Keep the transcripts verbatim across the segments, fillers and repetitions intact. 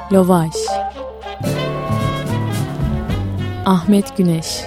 Lovaş. Ahmet Güneş.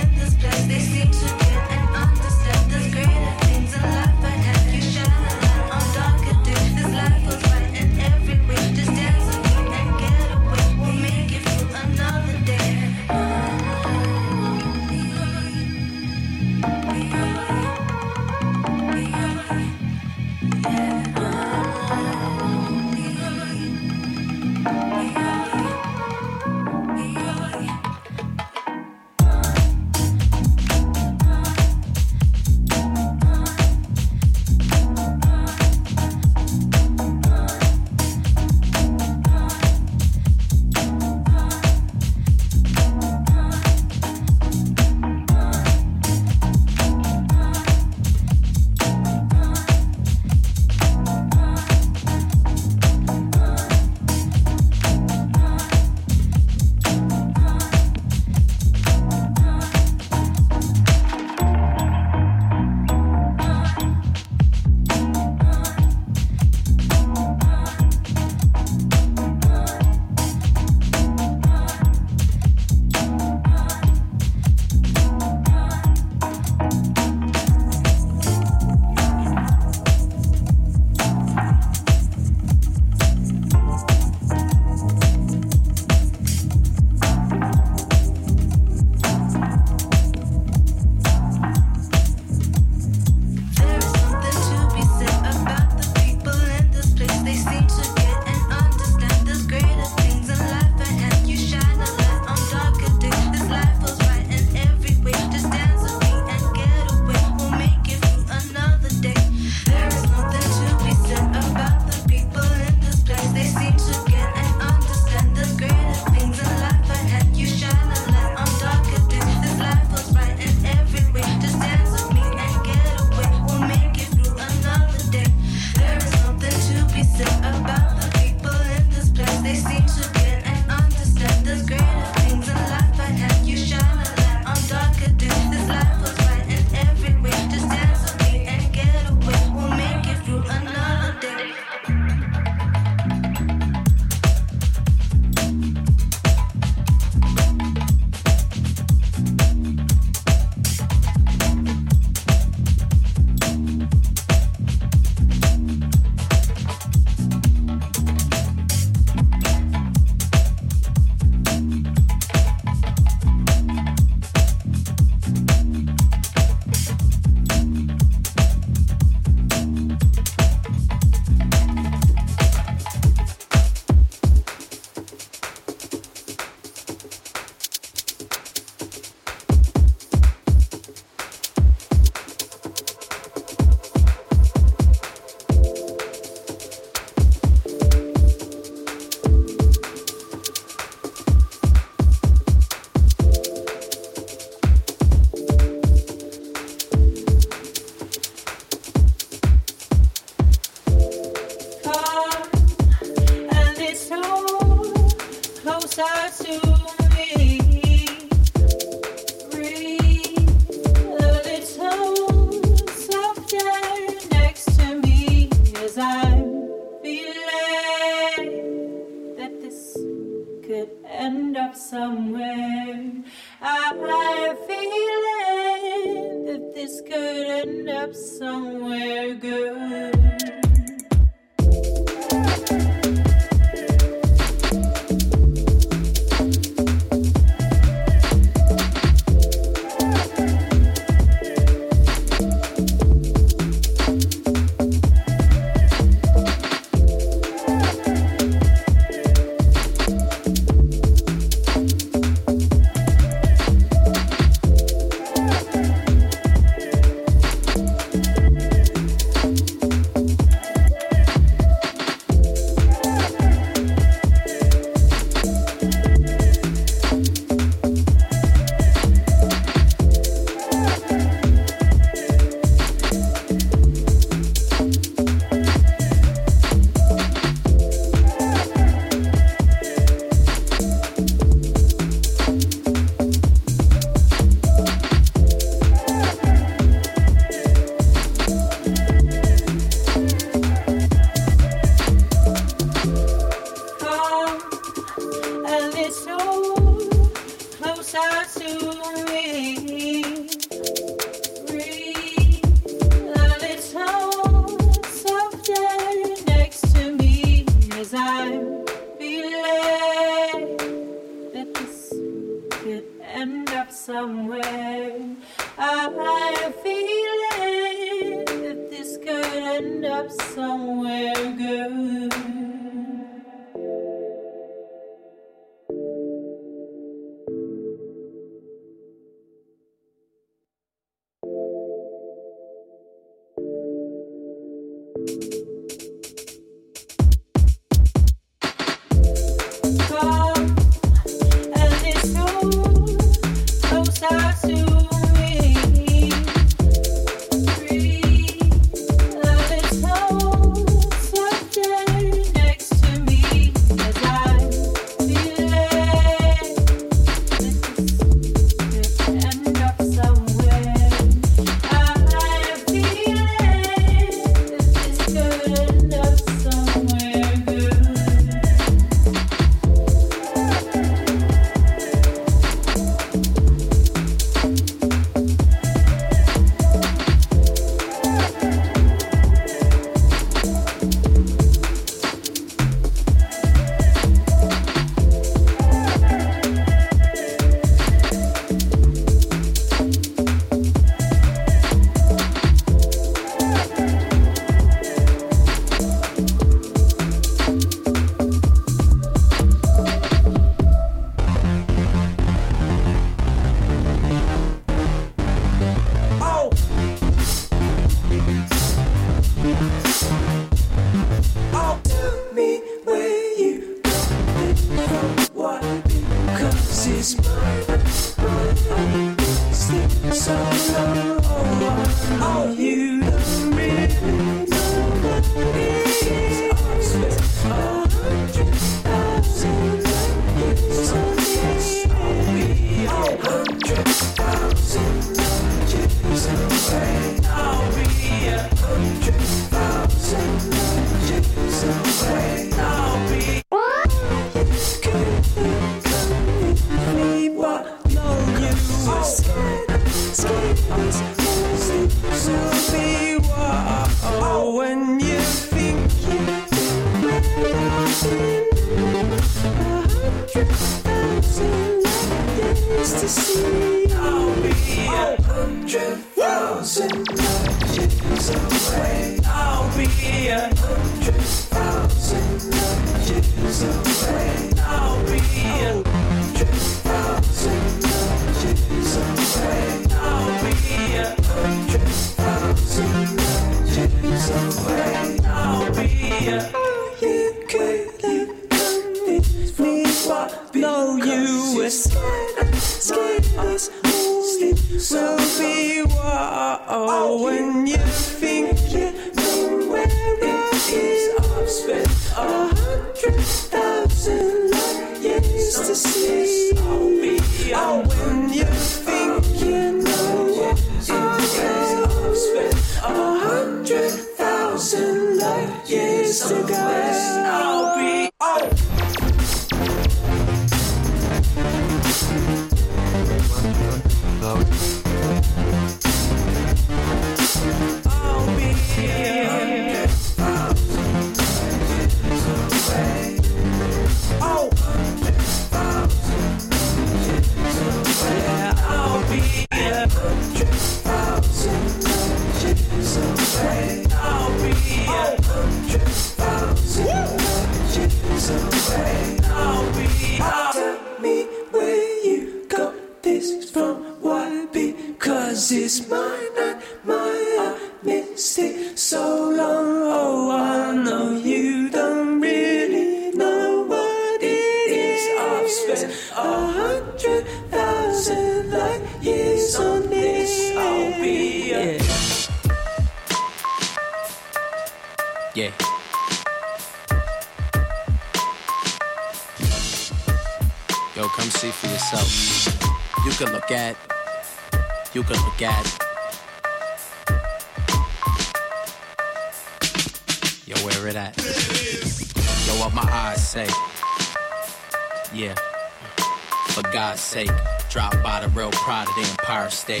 For God's sake, drop by the real pride of the Empire State.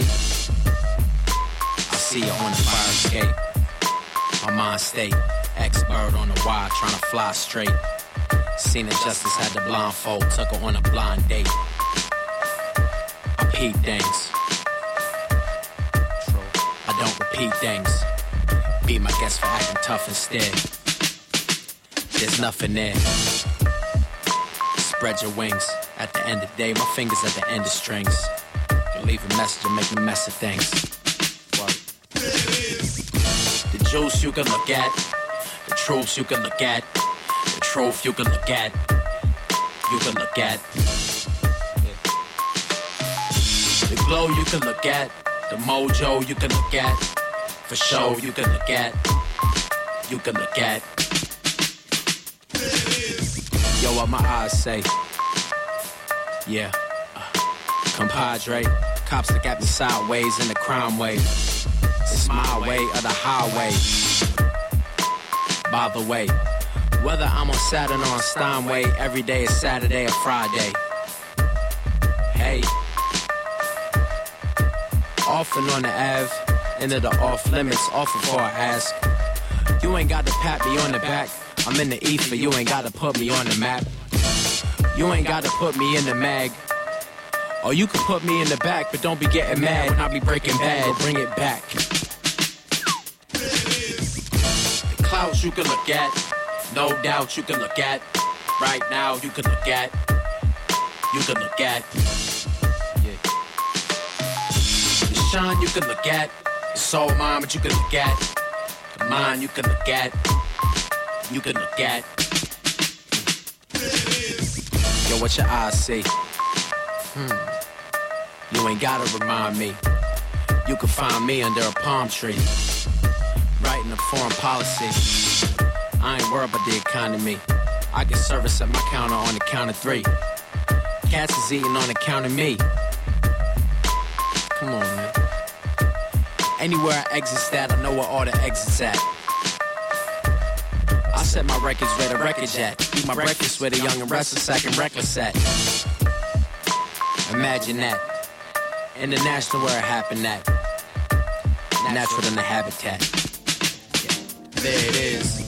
I see you on the fire escape. My mind state, ex-bird on the wire trying to fly straight. Seen it justice had the blindfold, took her on a blind date. I peep things. I don't repeat things. Be my guest for acting tough instead. There's nothing there. Spread your wings. At the end of the day, my fingers at the end of strings. You leave a message and make a mess of things. Word. The juice you can look at. The truths you can look at. The truth you can look at. You can look at. The glow you can look at. The mojo you can look at. For show you can look at. You can look at. Yo, what my eyes say. Yeah, uh, compadre. Cops look at me sideways in the crime wave. It's my way or the highway. By the way, whether I'm on Saturn or on Steinway, every day is Saturday or Friday. Hey, off and on the Ave, into the off limits, off before I ask. You ain't got to pat me on the back. I'm in the ether, you ain't got to put me on the map. You ain't gotta put me in the mag. Or you can put me in the back, but don't be getting mad when I be breaking bad. Bring it back. The clouds you can look at, no doubt you can look at. Right now you can look at. You can look at. Yeah. The shine you can look at. The soul mind, but you can look at. The mind you can look at. You can look at. Yo, what your eyes see? Hmm. You ain't gotta remind me. You can find me under a palm tree, writing a foreign policy. I ain't worried about the economy. I get service at my counter on the count of three. Cats is eating on the count of me. Come on, man. Anywhere I exit at, I know where all the exits at. I set my records where the records at. Eat my breakfast where the young and restless acting reckless at. Imagine that. International where it happened at. Natural in the habitat. Yeah. There it is.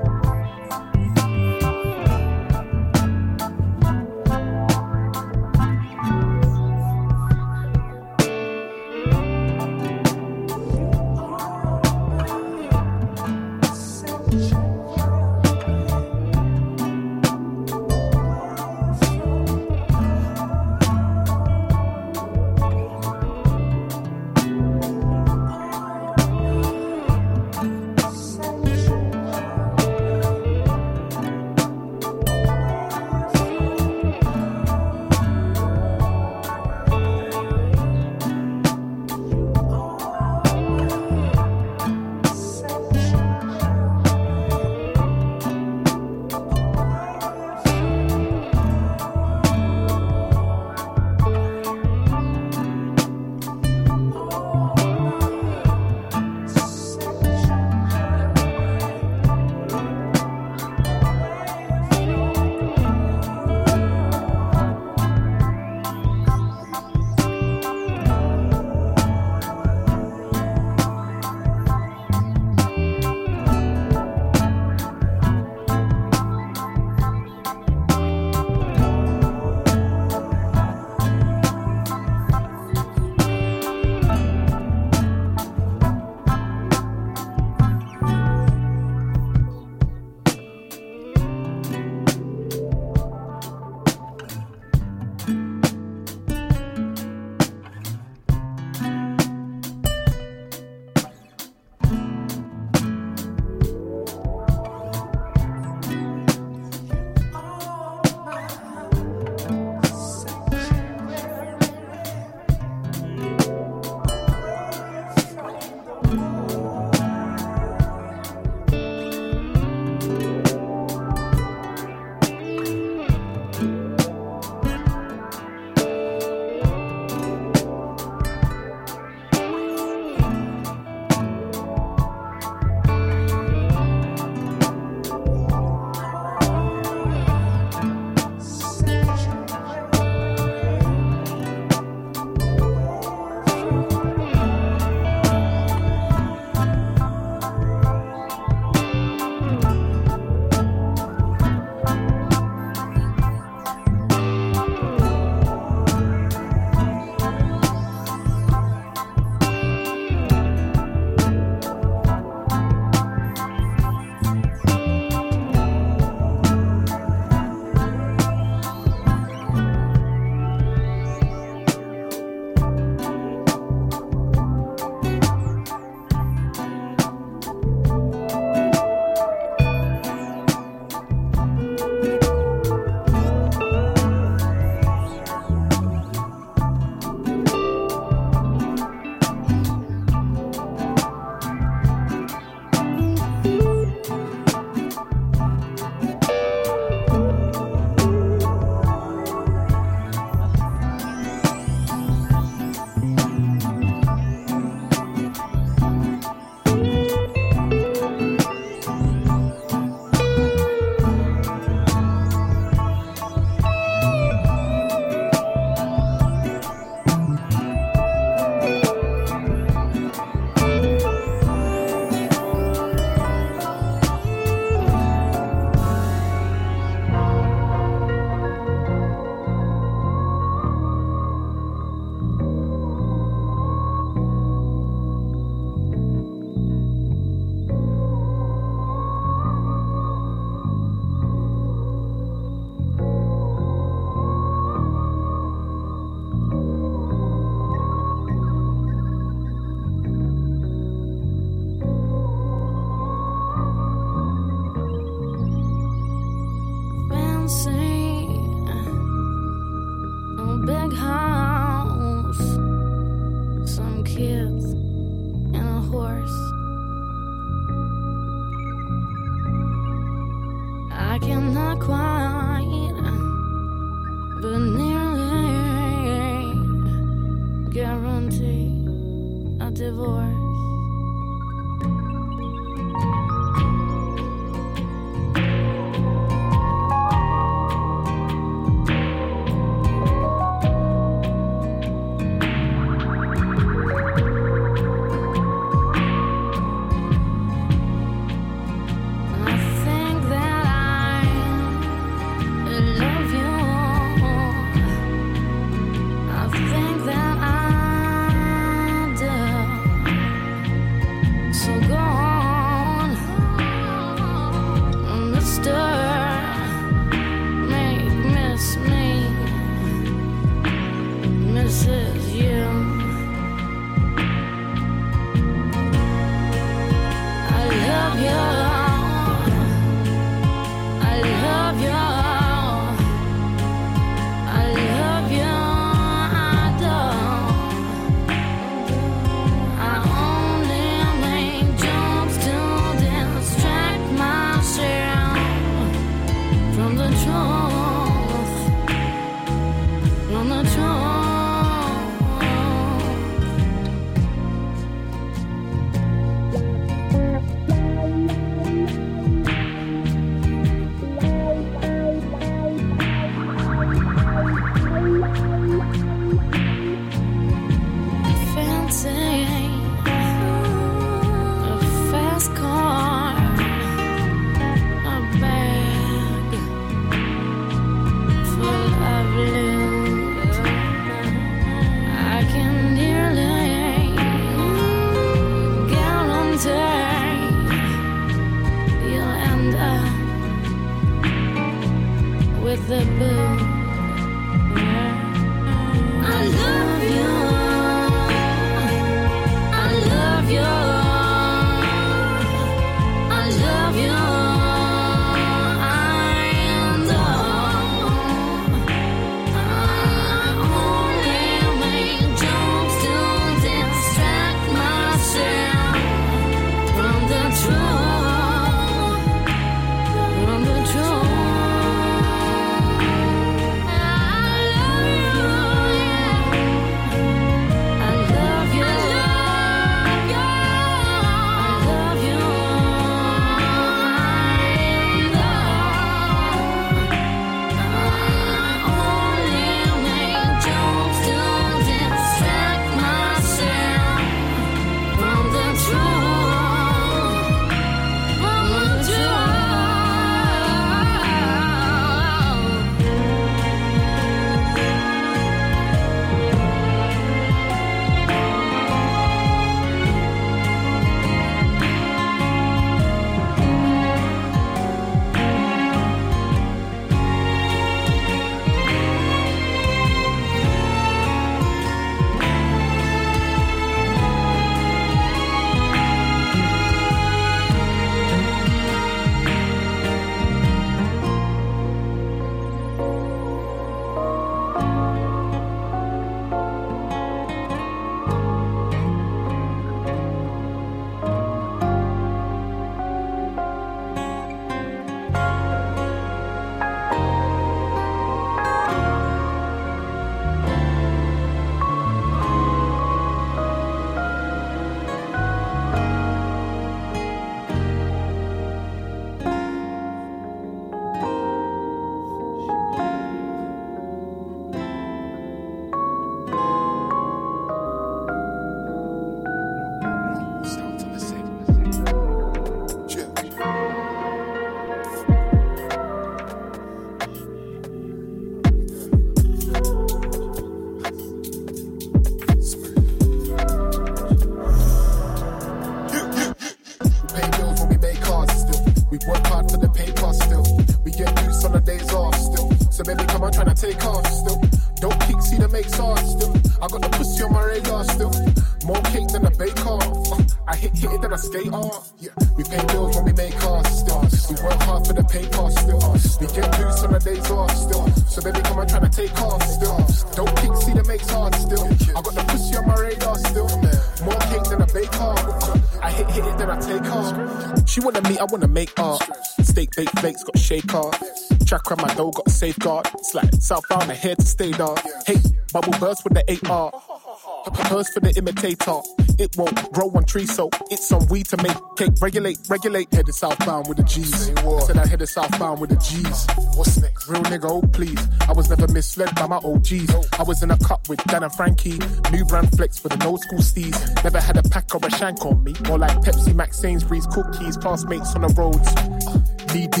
I wanna make art. Steak, baked flakes, got a shaker. Track on my dough, got a safeguard. It's like southbound, I'm here to stay dark. Hey, bubble burst with the eight R. Purse for the imitator. It won't grow on tree, so it's some weed to make cake. Regulate, regulate. Headed southbound with the G's. I said I headed southbound with the G's. What's next? Real nigga, oh please. I was never misled by my O Gs. I was in a cup with Dan and Frankie. New brand flex with an old school steez. Never had a pack or a shank on me. More like Pepsi, Max, Sainsbury's, cookies. Classmates on the roads. Knee deep.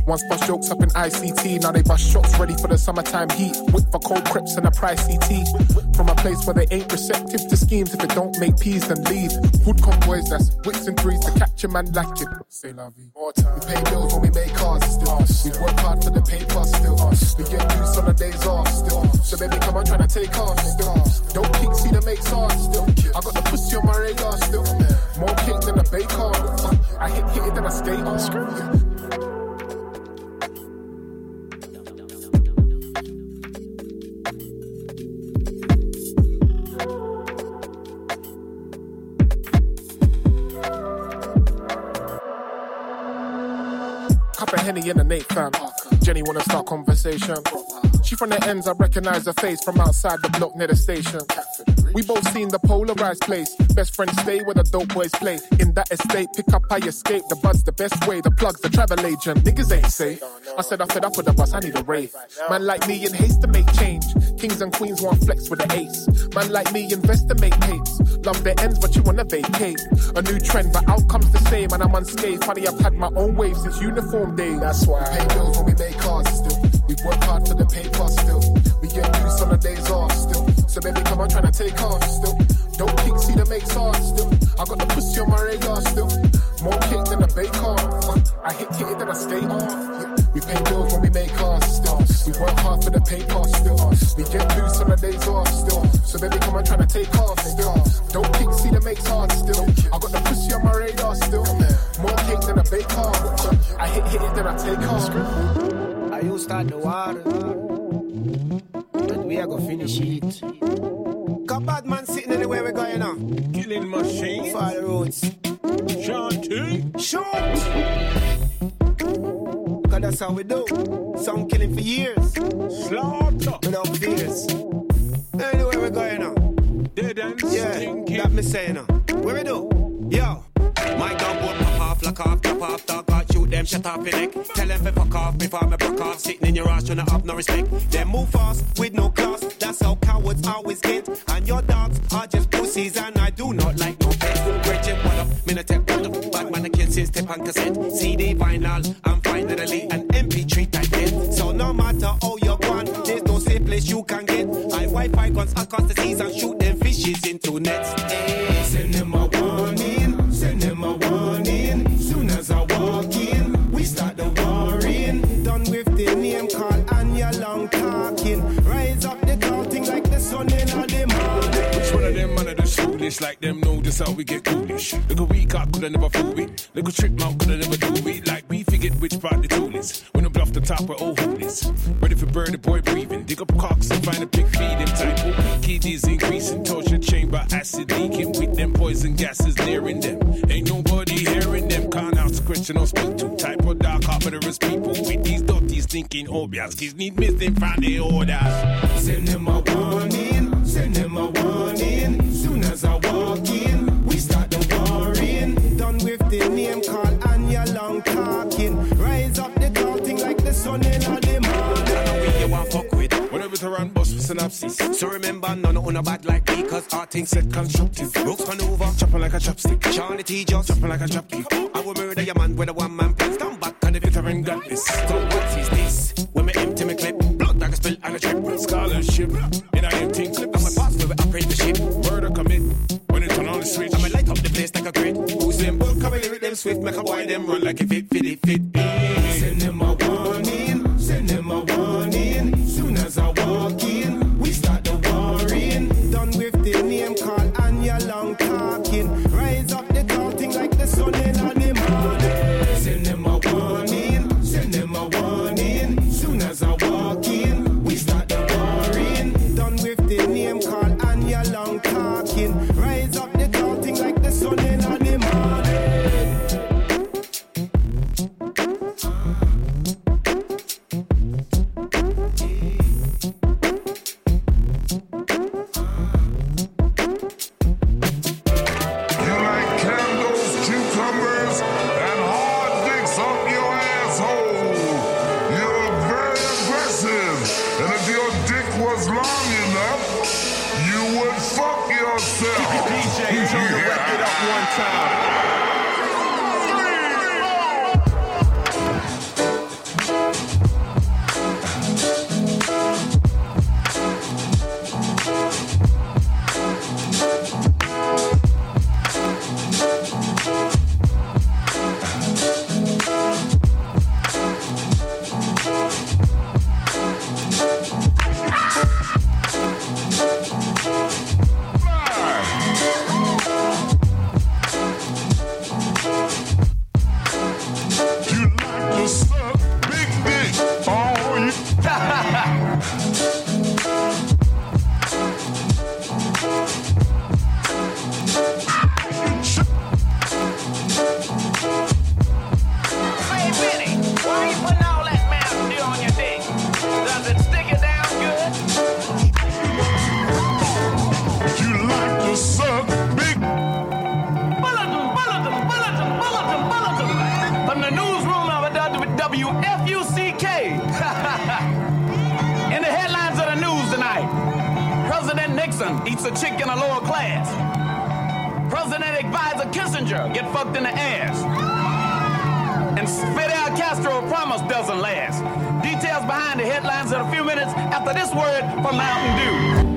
Once bust jokes up in I C T, now they bust shots ready for the summertime heat. Whip for cold crips and a pricey tea. From a place where they ain't receptive to schemes. If it don't make peas, then leave. Hood convoys, that's whips and threes to catch a man lacking. Say la vie. More time. We pay bills when we make cars still. We work hard for the paper still. We get used on the days off still. So baby, come on, tryna take off still. Don't kick, see the make sauce still. I got the pussy on my radar still. More cake than a baker. I hit hit it then I skate on. Cup of Henny in the Nate fam. Jenny wanna start conversation. She from the ends, I recognize her face from outside the block near the station. We both seen the polarized place. Best friends stay where the dope boys play. In that estate, pick up, I escape. The bud's the best way, the plug's the travel agent. Niggas ain't safe. I said I fed up with the bus, I need a rave. Man like me in haste to make change. Kings and queens want flex with the ace. Man like me invest to make papes. Love their ends, but you wanna vacate. A new trend, but outcome's the same, and I'm unscathed. Funny, I've had my own wave since uniform day. That's why I pay bills when we make cars still. We work hard for the paper still. We get used on the days off still. So baby, come on, tryna take off still. Don't kick, see the make sauce still. I got the pussy on my radar still. More cake than a baker. I hit hit it then I skate off. Yeah. We pay bills when we make cars still. We work hard for the paper still. We get loose on the days off still. So baby, come on, tryna take off still. Don't kick, see the make sauce still. I got the pussy on my radar still. More cake than a baker. I hit hit it then I take off. I used to start the water, but we are gonna finish it. Got bad man sitting anywhere we're going on. Killing machine. Fire roads. Shanty. Shoot! Cause that's how we do. Some killing for years. Slaughter. Without fears. Anywhere we're going on. Dead ends. Yeah, Stinky. that me saying now. Where we do? Yo. My gun would pop off, lock off, top off, dog out, shoot them, shut off your neck. Tell them to fuck off before me broke off. Sitting in your ass, trying to have no respect. Them move fast, with no class, that's how cowards always get. And your dogs are just pussies, and I do not like no pets. Gretchen, what up, me no take one up. Bad man, I can't see step on cassette. C D, vinyl, I'm finally an M P three type hit. So no matter how you're gone, there's no safe place you can get. I Wi-Fi guns across the seas and shoot them fishes into nets. Hey. Send them a warning, send them a warning. Soon as I walk in, we start the warring. Done with the name call and your long talking. Rise up the counting like the sun in the morning. Which one of them man are the foolish? Like them know this how we get coolish. Look a week up, coulda never fool me. Look a trip out, coulda never do me. Like we figured which part the tool is. When I bluff the top of old hoolies. Ready for bird, the boy breathing. Dig up cocks and find a pig feeding type. Kidneys increasing, torture chamber, acid leaking. With them poison gases nearing them. Ain't nobody hearing them. Can't out question or speak to. Type of dark murderous people. With these dirty stinking obias. Kids need missing from the orders. Send them a warning, send them a warning. Soon as I walk in, we start the warring. Done with the name call and your long talking. Rise up the counting like the sun in the morning. I know we you want fuck with. Whenever to run bus for synopsis. So remember, none on a bad like me, cause our things Set constructive. Brooks maneuver. Chopping like a chopstick. Charlie T just Chopping like a chopkick. I will murder your man with a one man plan. Stand back and if It it's haven't got this. so what is this? When me empty me clip, blood like a spill and a trip. Scholarship. In I empty clip. I'm a boss with apprenticeship. Murder commit. When it turn on the switch. I'ma light up the place like a grid. Who's them? Bull come in with them swift, make a boy them run like a fit, fit, it, fit. Send them a warning, send them a warning. Soon as I walk in, we start the warring. Done with the name call and your long talking. Rise up the counting like the sun in the morning. Send them a warning, send them a warning. Soon as I walk in, we start the warring. Done with the name call and your long talking. Rise up the counting like the sun in the morning. beats a chick in a lower class. President advisor Kissinger get fucked in the ass. And Fidel Castro promise doesn't last. Details behind the headlines in a few minutes after this word from Mountain Dew.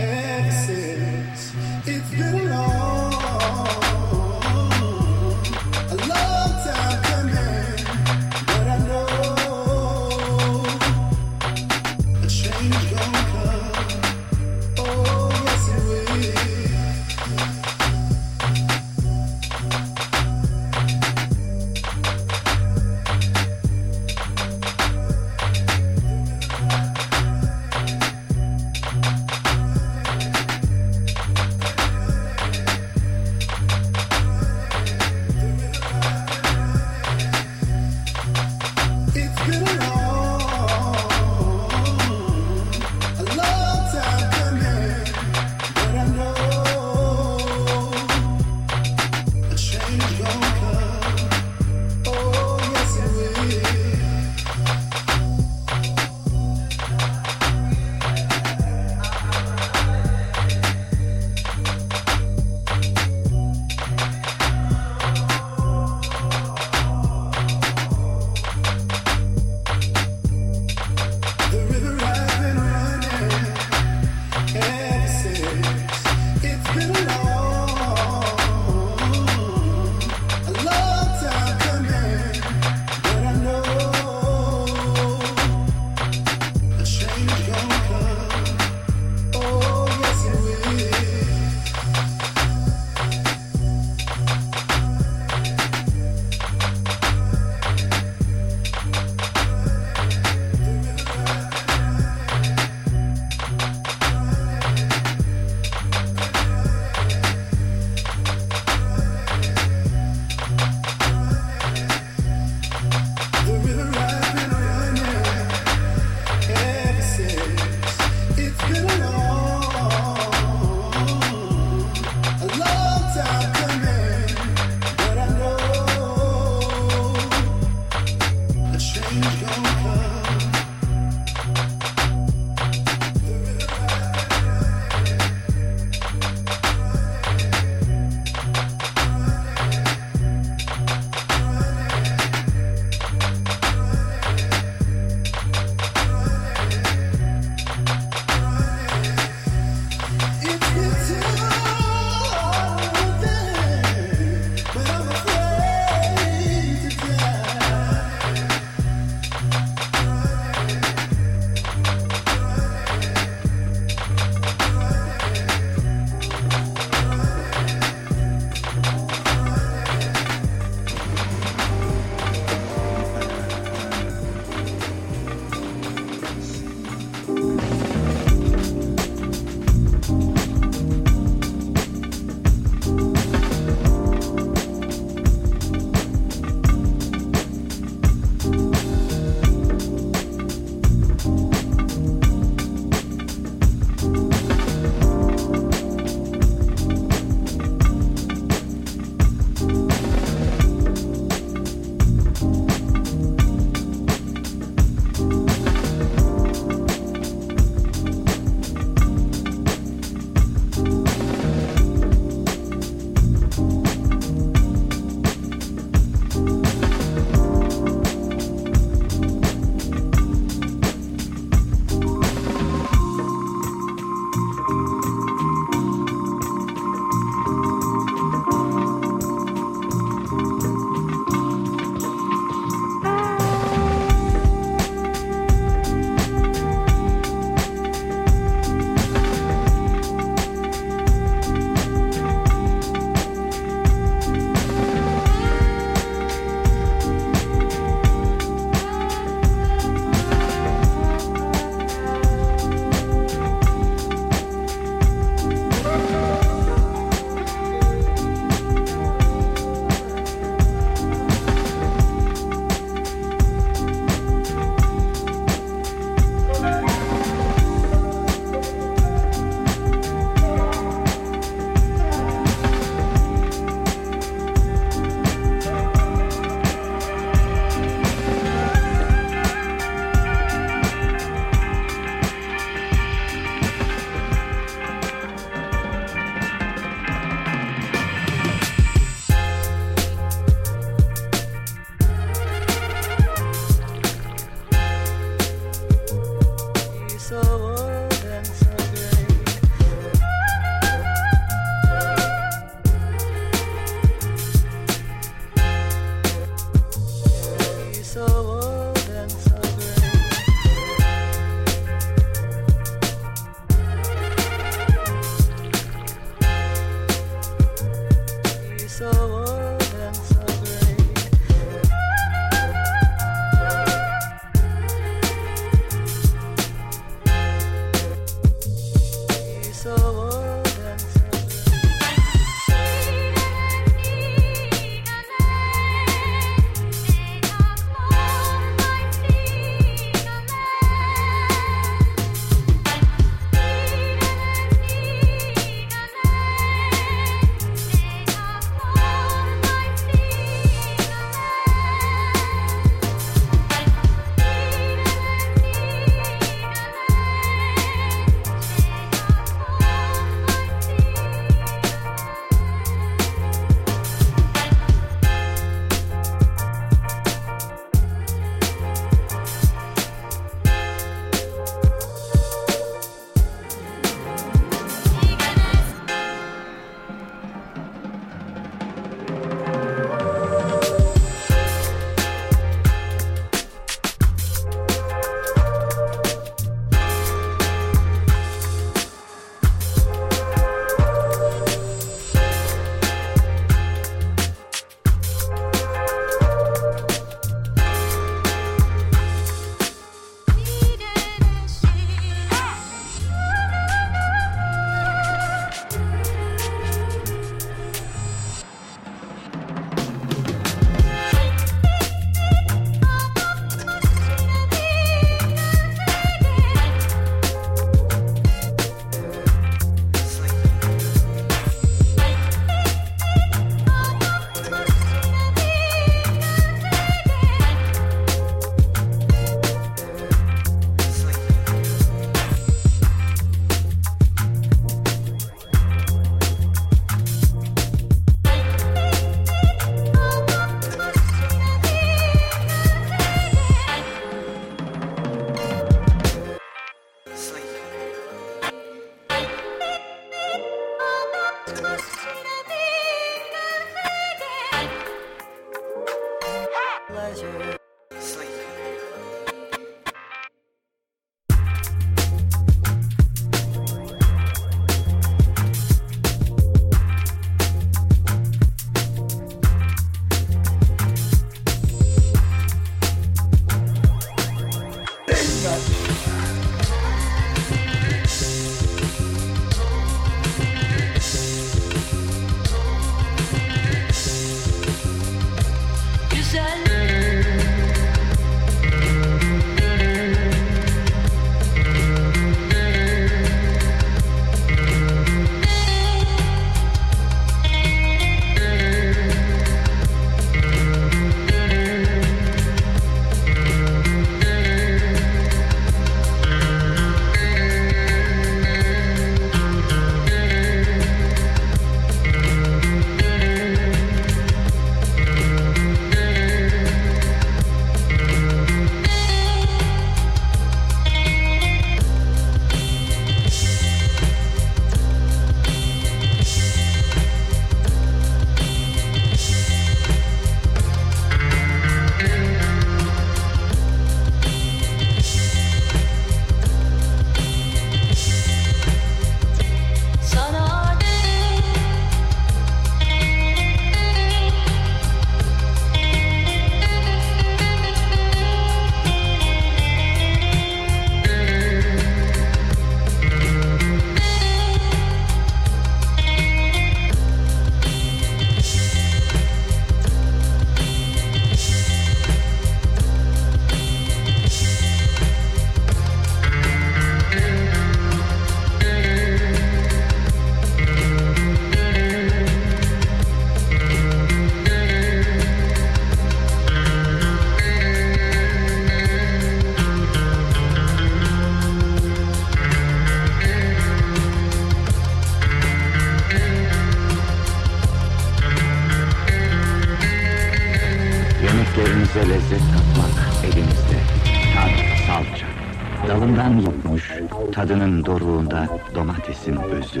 dalından yutmuş, tadının doruğunda domatesin özü.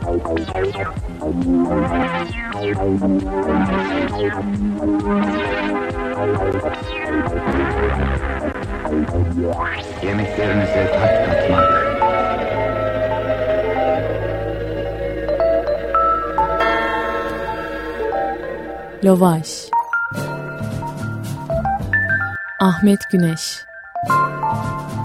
Yemeklerinize tat katmak. Lovaş. Ahmet Güneş.